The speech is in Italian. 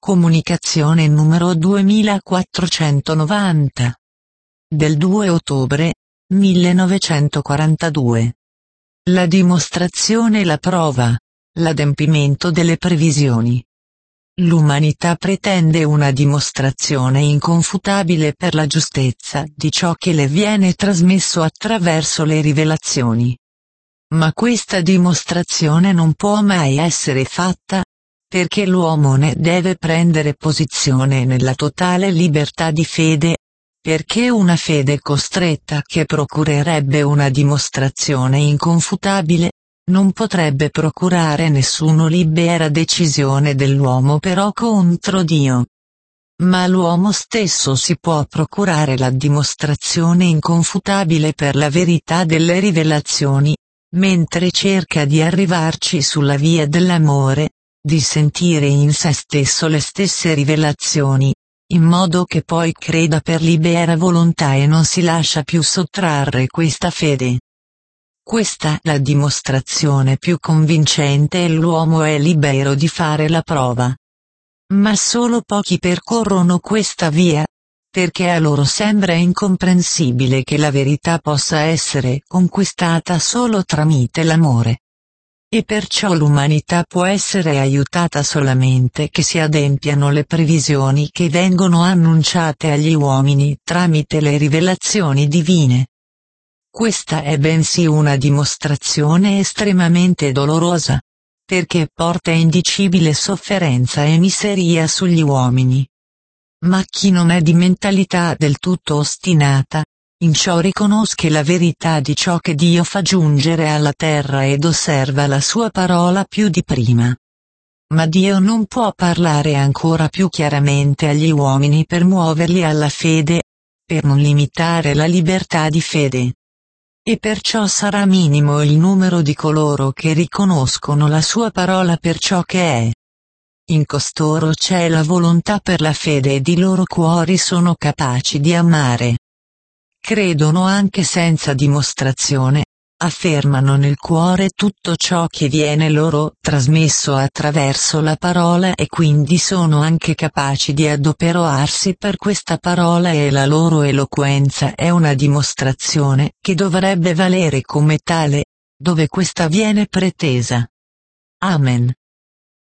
Comunicazione numero 2490. Del 2 ottobre 1942. La dimostrazione e la prova. L'adempimento delle previsioni. L'umanità pretende una dimostrazione inconfutabile per la giustezza di ciò che le viene trasmesso attraverso le rivelazioni. Ma questa dimostrazione non può mai essere fatta, perché l'uomo ne deve prendere posizione nella totale libertà di fede, perché una fede costretta che procurerebbe una dimostrazione inconfutabile, non potrebbe procurare nessuna libera decisione dell'uomo però contro Dio. Ma l'uomo stesso si può procurare la dimostrazione inconfutabile per la verità delle rivelazioni, mentre cerca di arrivarci sulla via dell'amore, di sentire in se stesso le stesse rivelazioni, in modo che poi creda per libera volontà e non si lascia più sottrarre questa fede. Questa è la dimostrazione più convincente e l'uomo è libero di fare la prova. Ma solo pochi percorrono questa via, perché a loro sembra incomprensibile che la verità possa essere conquistata solo tramite l'amore. E perciò l'umanità può essere aiutata solamente che si adempiano le previsioni che vengono annunciate agli uomini tramite le rivelazioni divine. Questa è bensì una dimostrazione estremamente dolorosa, perché porta indicibile sofferenza e miseria sugli uomini. Ma chi non è di mentalità del tutto ostinata, in ciò riconosce la verità di ciò che Dio fa giungere alla terra ed osserva la sua parola più di prima. Ma Dio non può parlare ancora più chiaramente agli uomini per muoverli alla fede, per non limitare la libertà di fede. E perciò sarà minimo il numero di coloro che riconoscono la sua parola per ciò che è. In costoro c'è la volontà per la fede ed i loro cuori sono capaci di amare. Credono anche senza dimostrazione, affermano nel cuore tutto ciò che viene loro trasmesso attraverso la parola e quindi sono anche capaci di adoperarsi per questa parola e la loro eloquenza è una dimostrazione che dovrebbe valere come tale, dove questa viene pretesa. Amen.